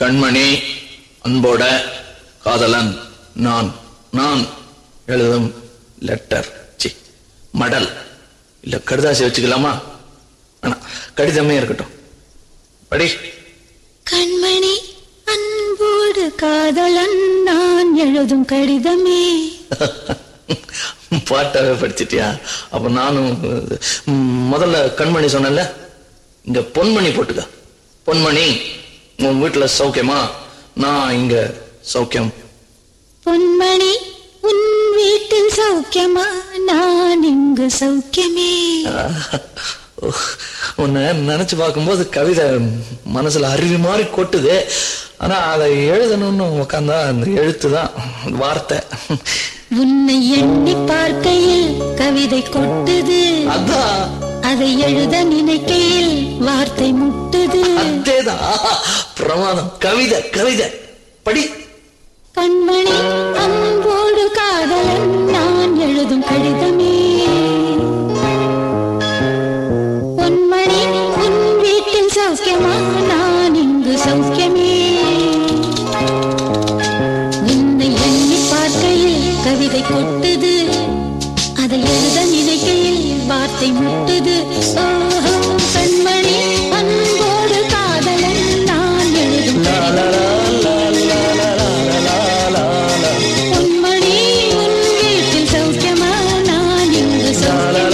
கண்மணி, அன்போட காதலன் நான் நான் எழுதும் லெட்டர், மடல் இல்ல கடுதாசி வச்சுக்கலாமா? ஆனா கடிதமே இருக்கட்டும். படி. கண்மணி, அன்போடு காதலன் நான் எழுதும் கடிதமே. பாட்டாவே படிச்சிட்டியா? அப்ப நானும் முதல்ல கண்மணி சொன்னல, இங்க பொன்மணி போட்டுக்க. பொன்மணி, உன் வீட்டுல சௌக்கியமா? நான் இங்க சௌக்கியம். பொன்மணி, உன் வீட்டில் சௌக்கியமா? நான் இங்கு சௌக்கியமே. உன்னை நினைச்சு பார்க்கும்போது கவிதை மனசுல அருவி மாதிரி கொட்டுது. ஆனா அதை எழுதணும்னு உட்காந்தா அந்த எழுத்துதான் வார்த்தை. உன்னை எண்ணி பார்க்கையில் கவிதை கொட்டுது, அதான். அதை எழுத நினைக்கையில் வார்த்தை முட்டுது. அதேதான், பிரமாதம். கவிதை கவிதை படி. கண்மணி, அன்போடு காதலன் நான் எழுதும் கடிதமே. பொன்மணி, உன் வீட்டில் சௌக்கியமா? நான் இங்கு சௌக்கியமே. உன்னை எண்ணி பார்க்கையில் கவிதை கொட்டுது, அதை எழுத நினைக்கையில் வார்த்தை முட்டுது. ஓஹோ, கண்மணி, அன்போடு காதலன் நான் எழுதும் கடிதமே. பொன்மணி, உன் வீட்டில் சௌக்கியமா? நான் இங்கு சௌக்கியமே.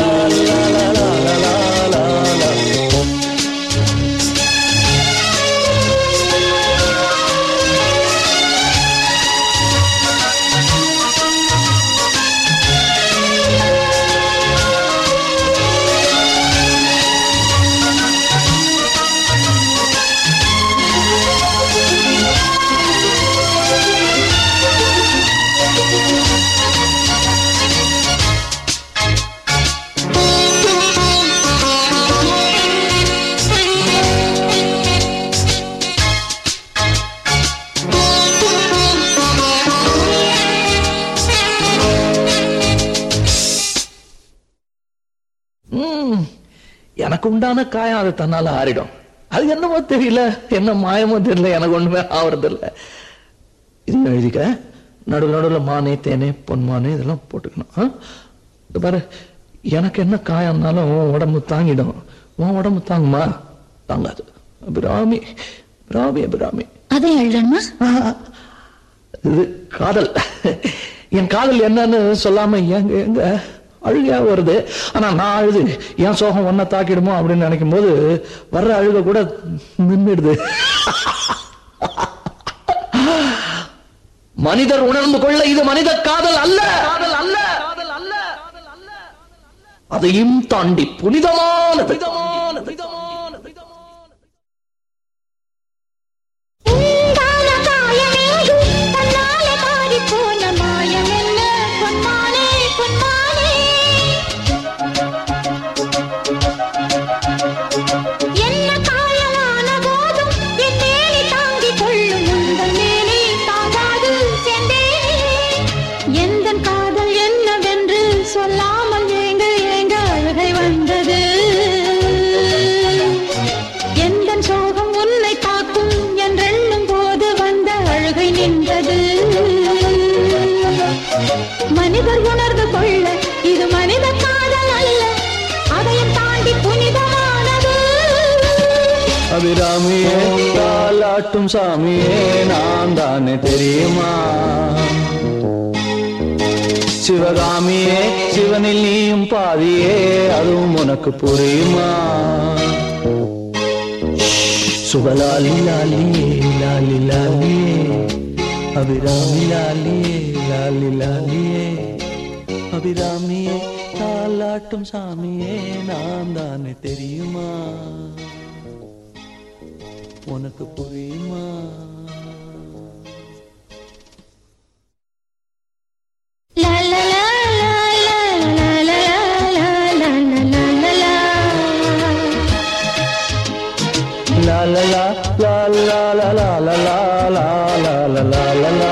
எனக்கு உண்டான காயம் அது தன்னால ஆறிடும். அது என்னமோ தெரியல, என்ன மாயமோ தெரியல, எனக்கு ஒண்ணுமே ஆவறது இல்ல. இது எழுதிக்க. நடுவில் நடுவில் மானே, தேனே, பொன்மானே இதெல்லாம் போட்டுக்கணும். பாரு, எனக்கு என்ன காயம்னாலும் உன் உடம்பு தாங்கிடும். உன் உடம்பு தாங்குமா? தாங்காது. அபிராமி, அபிராமி, அபிராமி. அதை எழுதணுமா? இது காதல். என் காதல் என்னன்னு சொல்லாம எங்க எங்க அழுகையா வருது. ஆனா நான் அழுது என் சோகம் ஒன்ன தாக்கிடுமோ அப்படின்னு நினைக்கும் போது வர்ற அழுக கூட நின்றுடுது. மனிதர் உணர்ந்து கொள்ள இது மனித காதல் அல்ல, காதல் அல்ல, அதையும் தாண்டி புனிதமானது. மனிதர் உணர்ந்து கொள்ள இது மனித காதல் அல்ல, அதையும் தாண்டி புனிதமானது. அபிராமியே, தாலாட்டும் சாமியே நான் தானே தெரியுமா? சிவகாமியே, சிவனில் நீயும் பாதியே, அதுவும் உனக்கு புரியுமா? சுபலாலி லாலியே, லாலி லாலியே, அபிராமி லாலியே, லாலி லாலியே, அபிராமியே, தாலாட்டும் சாமியே நான் தானே தெரியுமா? உனக்கு புரியுமா? La la la la la la la la la la la la la la la.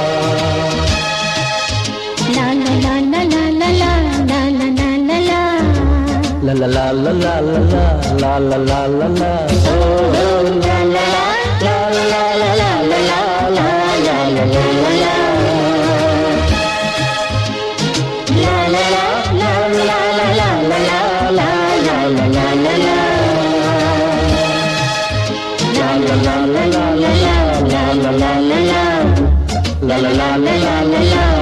La la la la la la la la la la la la. La la la la la la la la la la la la. Oh la la la la la. la la la la la la la la la la la la la la la